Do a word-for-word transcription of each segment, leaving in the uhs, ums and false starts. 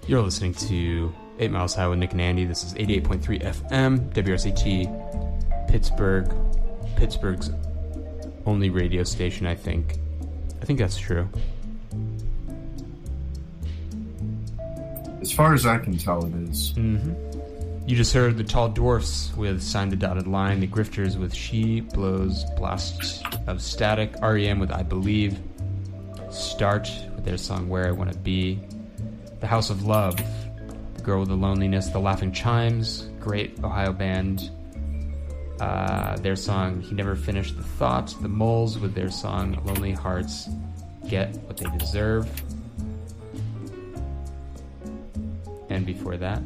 You're listening to eight Miles High with Nick and Andy. This is eighty-eight point three F M, W R C T, Pittsburgh. Pittsburgh's only radio station, I think. I think that's true. As far as I can tell, it is. Mm-hmm. You just heard the Tall Dwarfs with Sign the Dotted Line, the Grifters with She Blows Blasts of Static, R E M with I Believe, Start with their song Where I Want to Be, The House of Love, The Girl with the Loneliness, The Laughing Chimes, great Ohio band, uh, their song He Never Finished the Thought, The Moles with their song Lonely Hearts Get What They Deserve, and before that,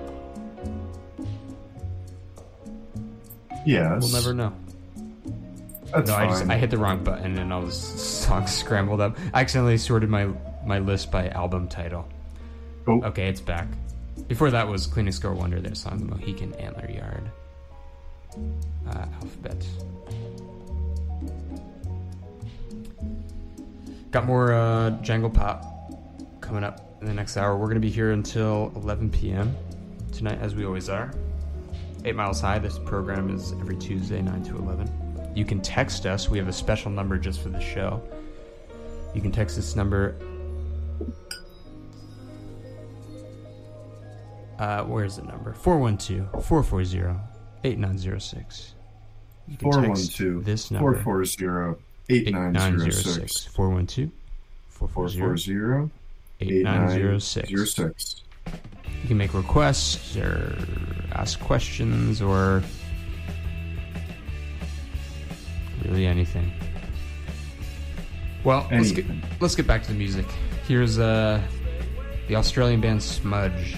yes, we'll never know. That's no, fine. I just I hit the wrong button and all the songs scrambled up. I accidentally sorted my my list by album title. Oh. Okay, it's back. Before that was Cleaning Score Wonder, their song The Mohican Antler Yard. Uh, alphabet. Got more uh, Jangle Pop coming up in the next hour. We're going to be here until eleven p.m. tonight, as we always are. eight Miles High. This program is every Tuesday, nine to eleven. You can text us. We have a special number just for the show. You can text this number. Uh, where's the number? four one two, four four zero, eight nine zero six. You can four one text two, this number. four four zero, eight nine zero six. four one two, four four zero, eight nine zero six. You can make requests or ask questions or really anything. Well, let's get, let's get back to the music. Here's uh, the Australian band Smudge.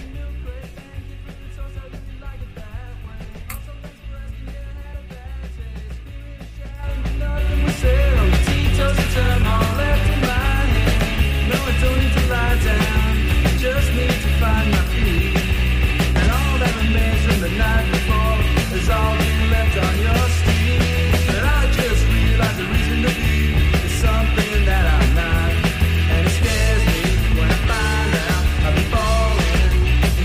Just need to find my feet, and all that remains from the night before is all you left on your street. And I just realized the reason to be is something that I'm not, and it scares me when I find out I've been falling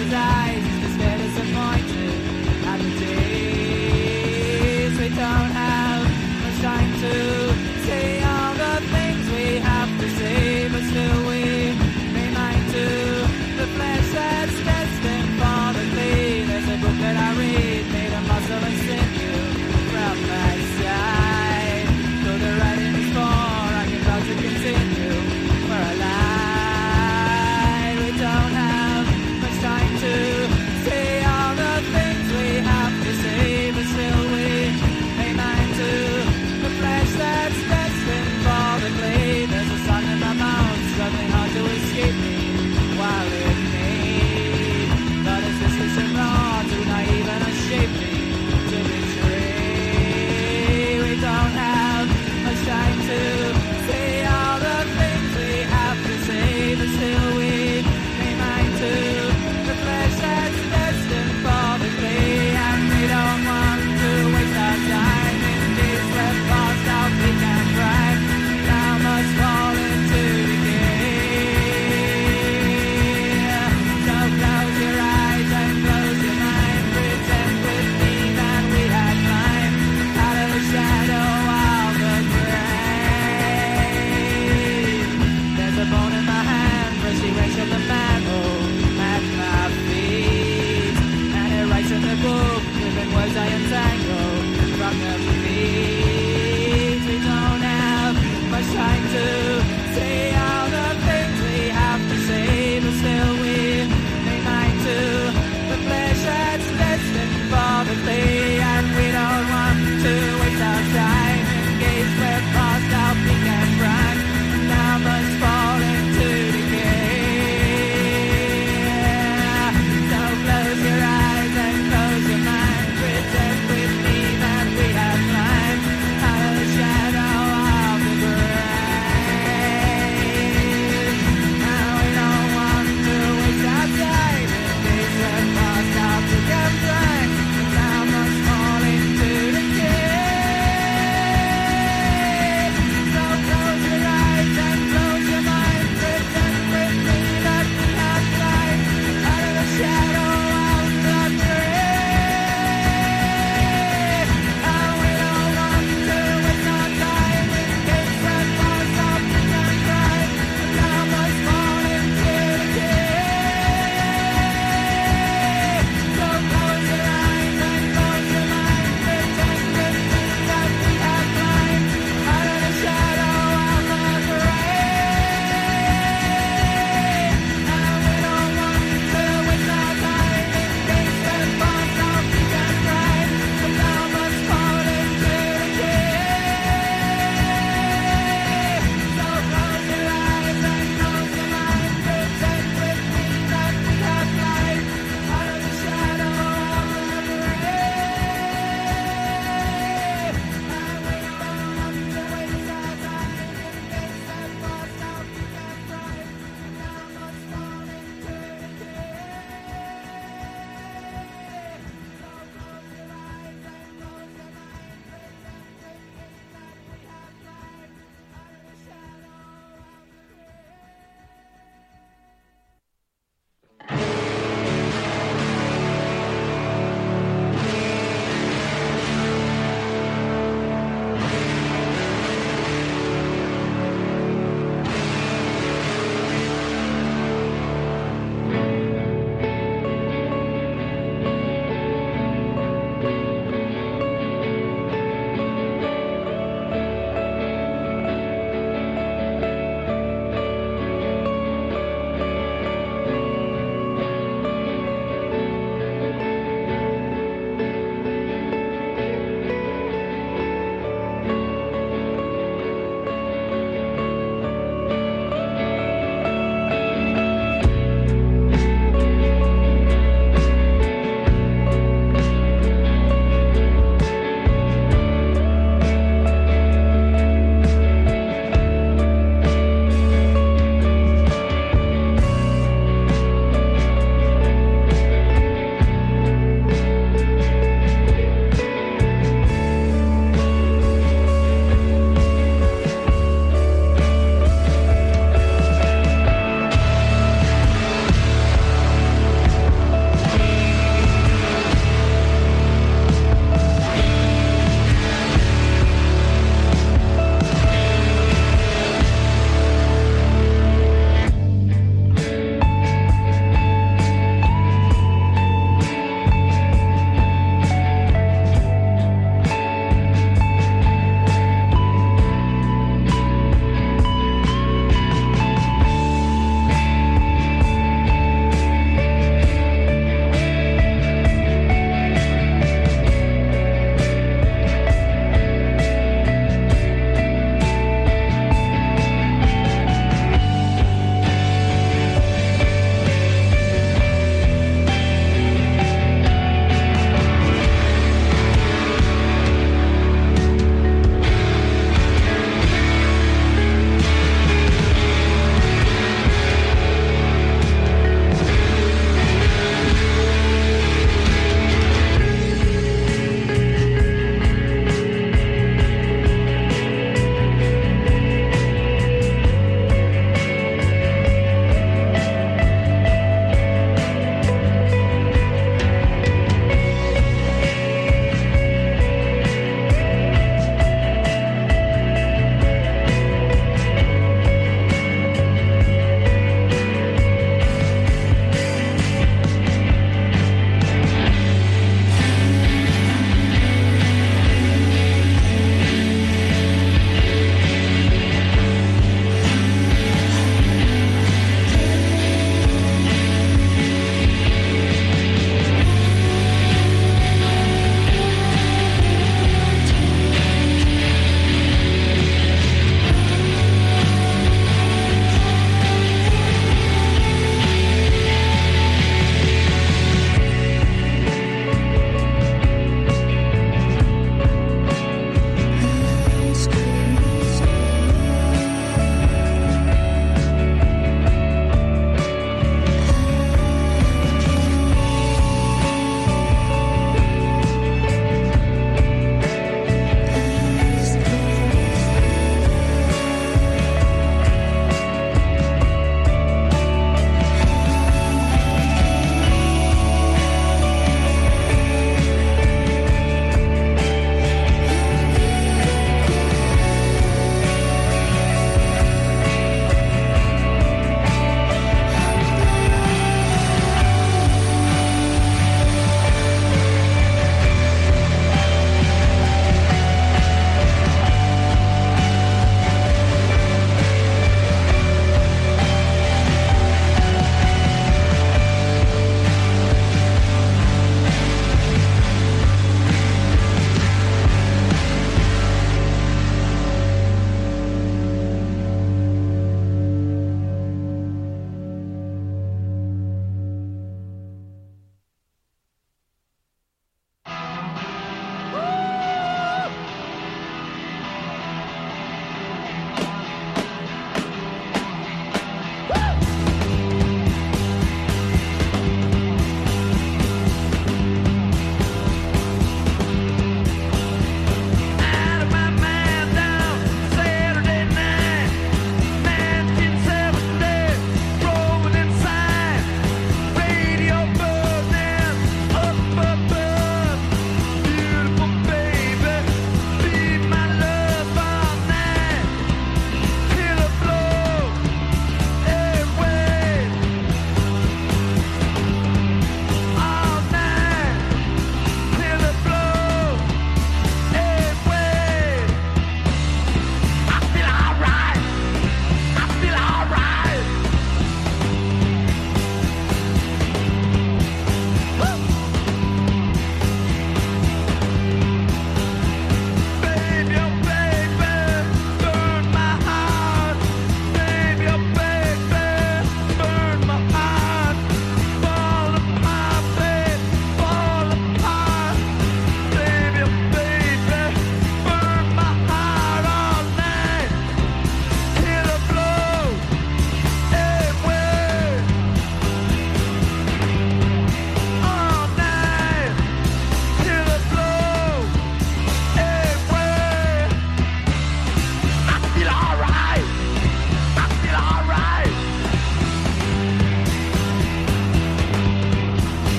his eyes, he's very disappointed at the days. We don't have much time to say all the things we have to say, but still we remind to the flesh that's destined for the clay. There's a book that I read, made of muscle and sinew from my side. Though the writing is poor, I can vouch to continue. We're alive. We don't have much time to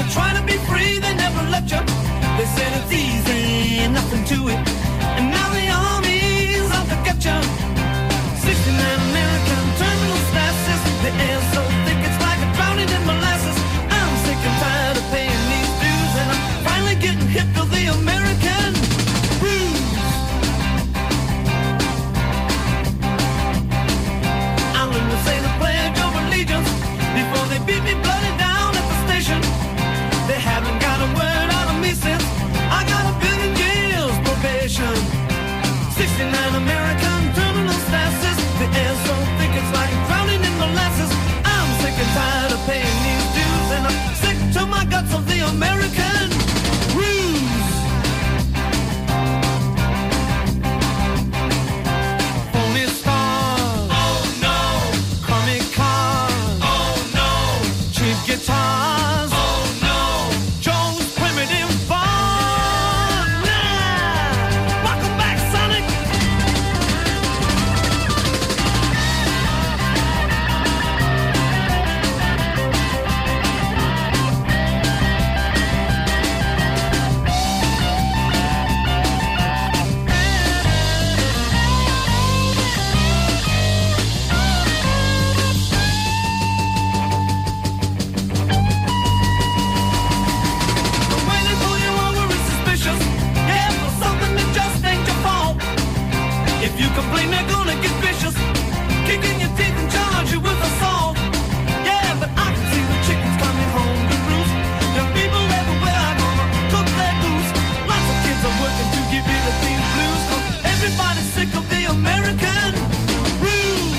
you're trying to be free, they never let you. They said it's easy, nothing to it. And now the army's out to get you. sixty-nine American terminal statuses. The air's so thick it's like a drowning in molasses. I'm sick and tired of paying these dues, and I'm finally getting hip to the American blues. I learned to say the Pledge of Allegiance before they beat me bloody down at the station. They haven't got a word out of me since I got a billion years probation. sixty-nine American terminal statuses. The air's so thick it's like drowning in molasses. I'm sick and tired of paying these dues, and I'm sick to my guts of the American ruse. Phony stars, oh no. Crummy cars, oh no. Cheap guitars, oh no. Joe's primitive fun, nah. Welcome back, Sonic. The way they pull you over is suspicious. Yeah, for something that just ain't your fault. If you complain, they're gonna get vicious. Kicking your teeth and charge you with assault. Yeah, but I can see the chickens coming home to roost. Young people everywhere are gonna cook their goose. Lots of kids are working to give you the theme blues. 'Cause everybody's sick of the American ruse.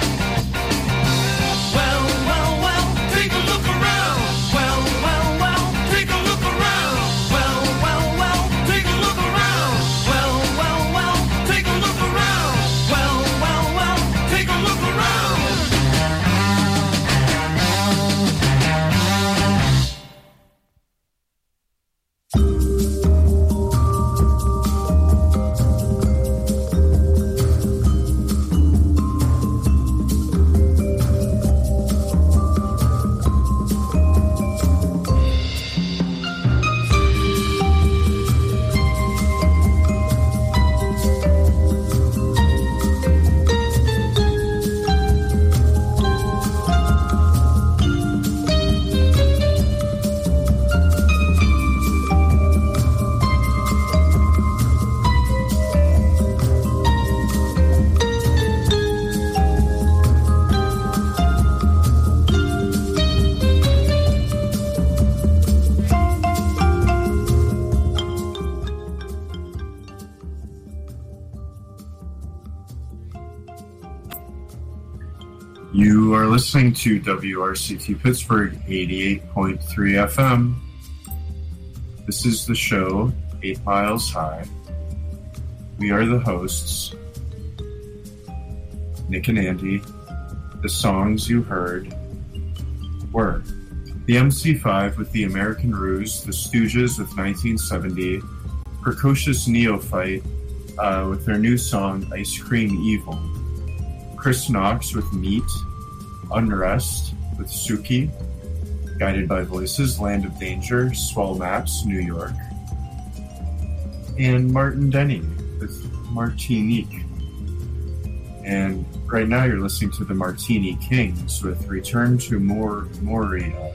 Well, well, well, take a look around. Well, well, well, take a look around. Well, well, well, take a look around. Well, well, well, take a look around. Well, well, well, take a look around. You are listening to W R C T Pittsburgh eighty-eight point three F M. This is the show, Eight Miles High. We are the hosts, Nick and Andy. The songs you heard were the M C five with The American Ruse, The Stooges with nineteen seventy, Precocious Neophyte uh, with their new song Ice Cream Evil, Chris Knox with Meat, Unrest with Suki, Guided by Voices, Land of Danger, Swell Maps, New York, and Martin Denny with Martinique. And right now you're listening to the Martini Kings with Return to Mor- Moria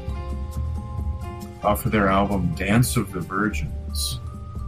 off of their album Dance of the Virgins.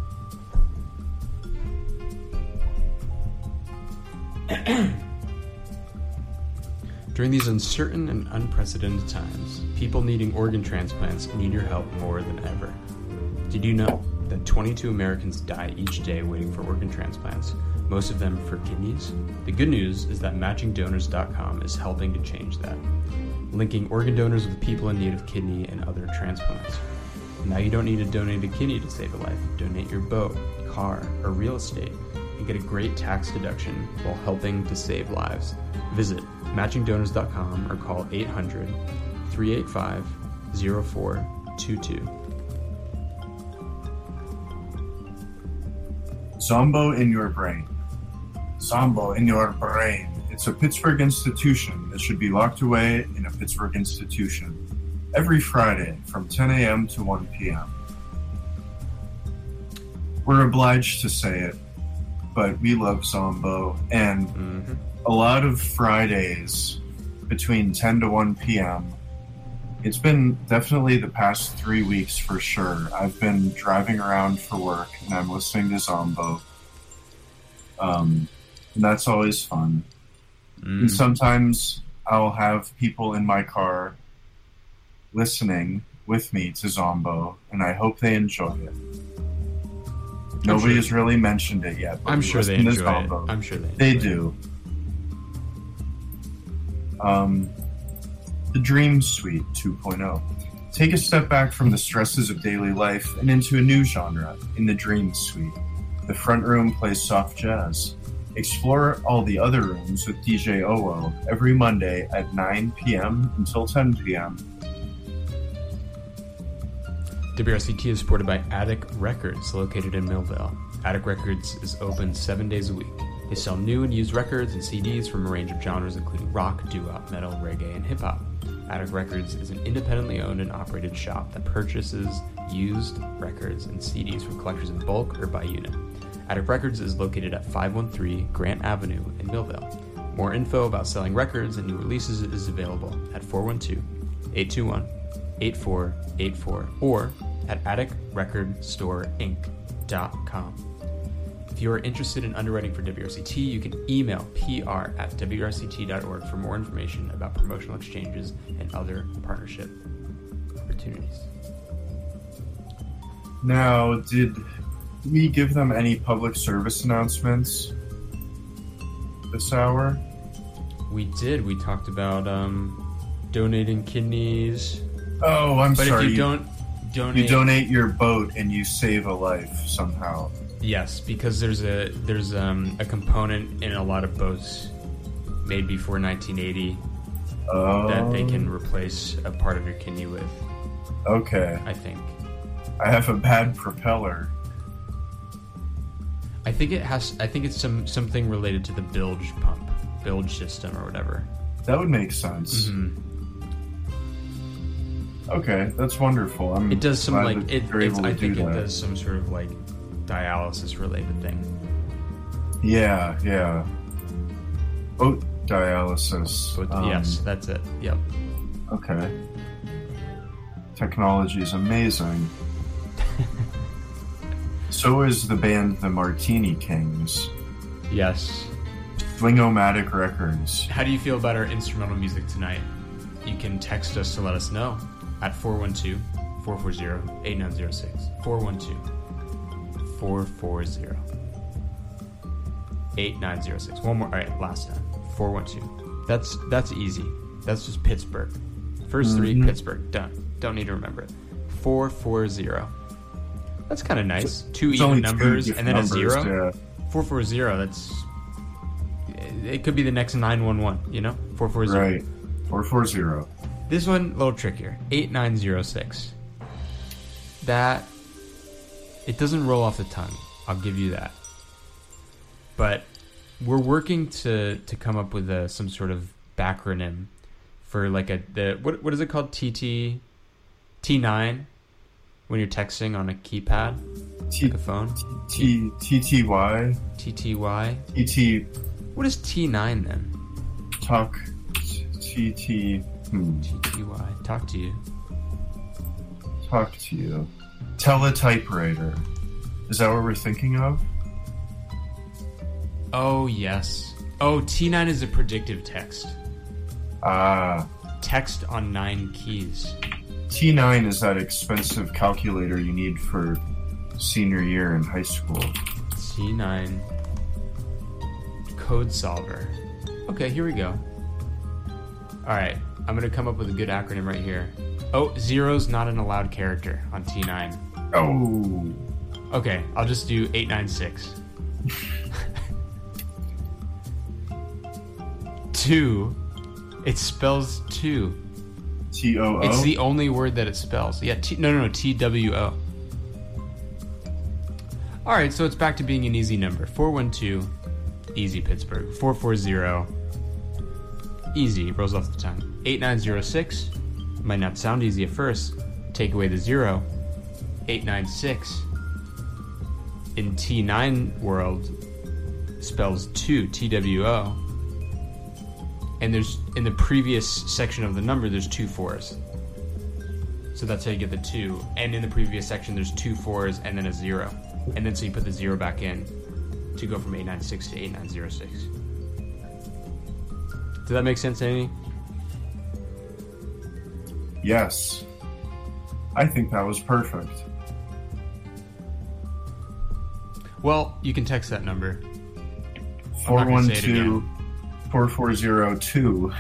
During these uncertain and unprecedented times, people needing organ transplants need your help more than ever. Did you know that twenty-two Americans die each day waiting for organ transplants, most of them for kidneys? The good news is that matching donors dot com is helping to change that, linking organ donors with people in need of kidney and other transplants. Now you don't need to donate a kidney to save a life. Donate your boat, car, or real estate and get a great tax deduction while helping to save lives. Visit matching donors dot com or call eight hundred, three eight five, zero four two two. Zombo in Your Brain. Zombo in Your Brain. It's a Pittsburgh institution that should be locked away in a Pittsburgh institution. every Friday from ten a.m. to one p.m. We're obliged to say it, but we love Zombo, and Mm-hmm. a lot of Fridays between ten to one p.m. It's been definitely the past three weeks for sure. I've been driving around for work and I'm listening to Zombo. Um, and that's always fun. Mm. And sometimes I'll have people in my car listening with me to Zombo, and I hope they enjoy it. Nobody sure. has really mentioned it yet. but I'm we sure they listen to enjoy it. Zombo. I'm sure they enjoy They it. do. Um, the Dream Suite two point oh. Take a step back from the stresses of daily life and into a new genre in the Dream Suite. The front room plays soft jazz. Explore all the other rooms with D J O O every Monday at nine p.m. until ten p.m. W R C T is supported by Attic Records, located in Millvale. Attic Records is open seven days a week. They sell new and used records and C Ds from a range of genres including rock, doo-wop, metal, reggae, and hip-hop. Attic Records is an independently owned and operated shop that purchases used records and C Ds from collectors in bulk or by unit. Attic Records is located at five one three Grant Avenue in Millvale. More info about selling records and new releases is available at four one two, eight two one, eight four eight four or at attic record store inc dot com. If you are interested in underwriting for W R C T, you can email P R at W R C T dot org for more information about promotional exchanges and other partnership opportunities. Now, did we give them any public service announcements this hour? We did. We talked about um, donating kidneys. Oh, I'm But sorry. if you don't donate... You donate your boat and you save a life somehow. Yes, because there's a there's um, a component in a lot of boats made before nineteen eighty Oh. that they can replace a part of your kidney with, Okay. I think. I have a bad propeller. I think it has. I think it's some something related to the bilge pump, bilge system, or whatever. That would make sense. hmm Okay, that's wonderful. I'm It does some glad like that it. you're It's, able I to think do it that. does some sort of like dialysis related thing. Yeah, yeah. Boat dialysis. But Um, yes, that's it. Yep. Okay. Technology is amazing. So is the band The Martini Kings. Yes. Swing-O-Matic Records. How do you feel about our instrumental music tonight? You can text us to let us know at four one two, four four zero, eight nine zero six. four one two, four four zero, eight nine zero six. One more. All right, last time. four one two. That's that's easy. That's just Pittsburgh. First three, Mhm. Pittsburgh. Done. Don't need to remember it. four four zero. That's kind of nice. Two It's even only two numbers different and then numbers, a zero. Yeah. four four zero, that's... It could be the next nine one one, you know? four four zero. Right. four four zero. This one, a little trickier. eight nine zero six. That... It doesn't roll off the tongue. I'll give you that. But we're working to, to come up with a, some sort of backronym for like a... the what What is it called? T T... T nine? When you're texting on a keypad? T- like a phone? T T T Y. T T Y? T T What is T nine then? Talk. T T. Hmm. T T Y. Talk to you. Talk to you. Teletypewriter. Is that what we're thinking of? Oh, yes. Oh, T nine is a predictive text. Ah. Text on nine keys. T nine is that expensive calculator you need for senior year in high school. T nine code solver. Okay, here we go. Alright, I'm going to come up with a good acronym right here. Oh, zero's not an allowed character on T nine. Oh. Okay, I'll just do eight nine six. Two. It spells two. T O O? It's the only word that it spells. Yeah, T, no, no, no, T W O. All right, so it's back to being an easy number. four one two, easy Pittsburgh. four four zero, easy, rolls off the tongue. eight nine zero six, might not sound easy at first. Take away the zero, eight nine six in T nine world spells two, T W O. And there's, in the previous section of the number, there's two fours. So that's how you get the two. And in the previous section, there's two fours and then a zero. And then so you put the zero back in to go from eight nine six to eight nine zero six. Does that make sense, Andy? Yes. I think that was perfect. Well, you can text that number. four one two, four four zero two.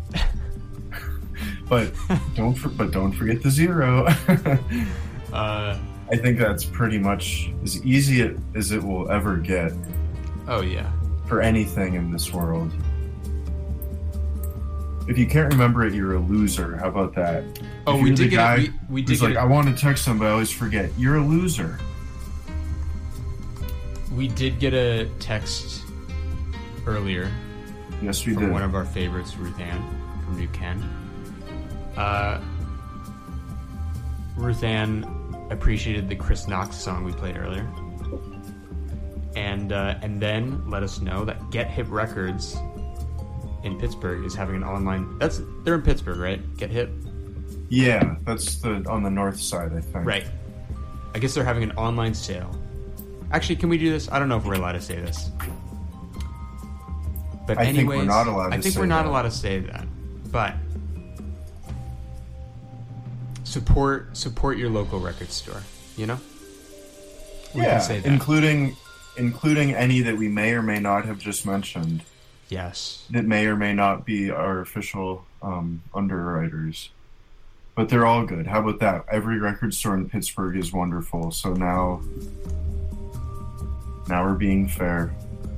But don't for, but don't forget the zero. uh, I think that's pretty much as easy as it will ever get. Oh yeah. For anything in this world. If you can't remember it, you're a loser. How about that? Oh, if we you're did the get guy it. We, we did who's get like, it. I want to text them, but I always forget. You're a loser. We did get a text earlier. Yes, we from did. One of our favorites, Ruth Ann from New Ken. Uh, Ruth Ann appreciated the Chris Knox song we played earlier, and uh, and then let us know that Get Hip Records in Pittsburgh is having an online. That's they're in Pittsburgh, right? Get Hip. Yeah, that's the on the north side, I think. Right. I guess they're having an online sale. Actually, can we do this? I don't know if we're allowed to say this. But I anyways, think we're not allowed to I think say we're not that. allowed to say that. But support support your local record store, you know? We yeah, can say that. including including any that we may or may not have just mentioned. Yes. That may or may not be our official um, underwriters. But they're all good. How about that? Every record store in Pittsburgh is wonderful. So now, now we're being fair.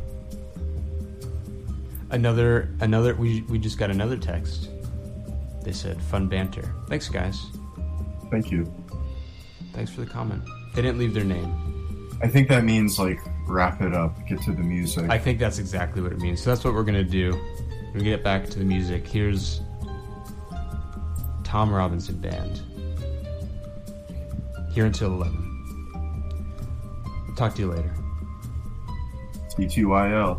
Another another we we just got another text. They said fun banter. Thanks guys. Thank you. Thanks for the comment. They didn't leave their name. I think that means like wrap it up, get to the music. I think that's exactly what it means. So that's what we're gonna do. We're gonna get back to the music. Here's Tom Robinson Band. Here until eleven. Talk to you later. T T Y L.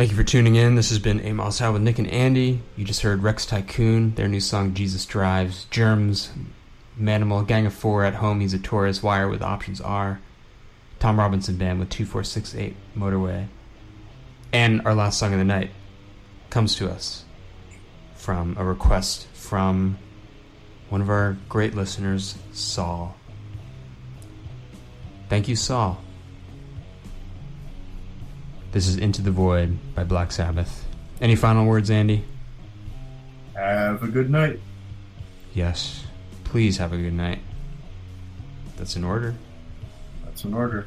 Thank you for tuning in. This has been A Miles High with Nick and Andy. You just heard Rex Tycoon, their new song Jesus Drives, Germs, Manimal, Gang of Four, At Home He's a Taurus, Wire with Options R, Tom Robinson Band with two four six eight Motorway. And our last song of the night comes to us from a request from one of our great listeners, Saul. Thank you, Saul. This is Into the Void by Black Sabbath. Any final words, Andy? Have a good night. Yes. Please have a good night. That's an order. That's an order.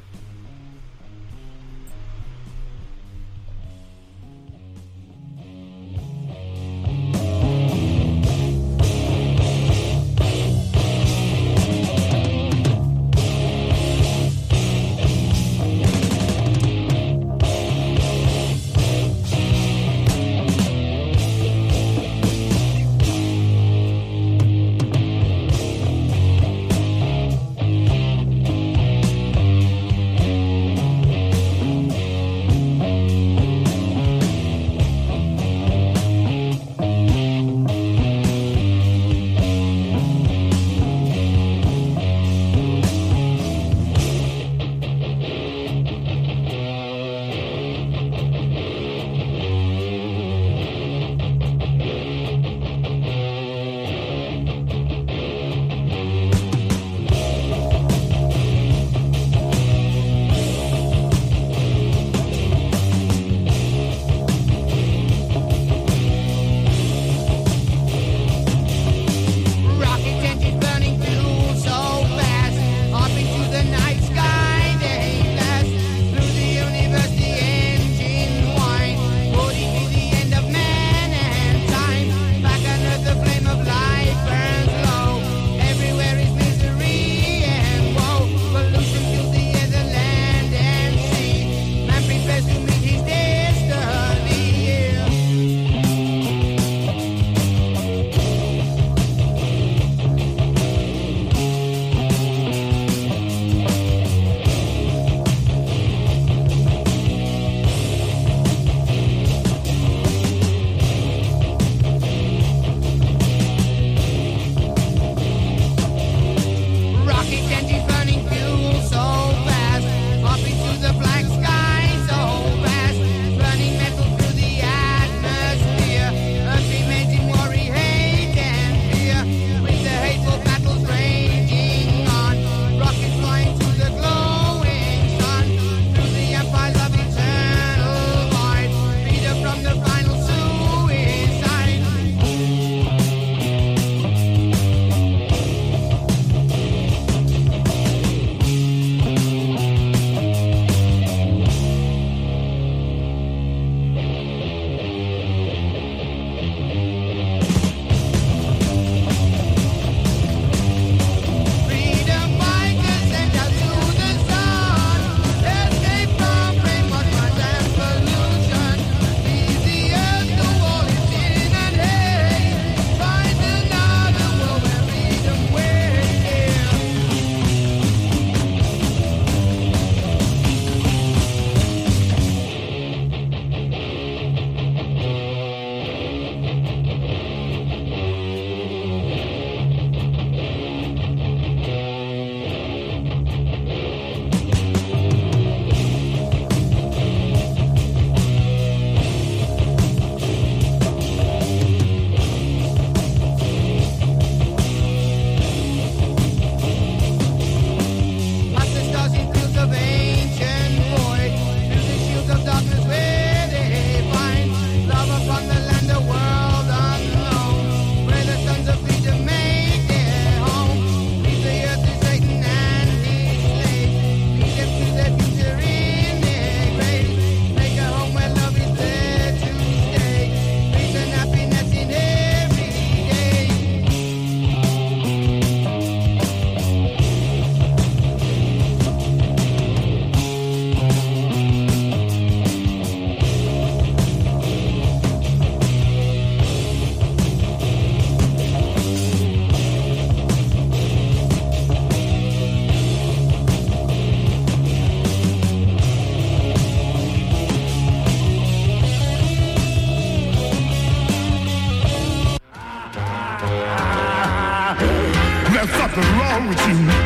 wrong with you?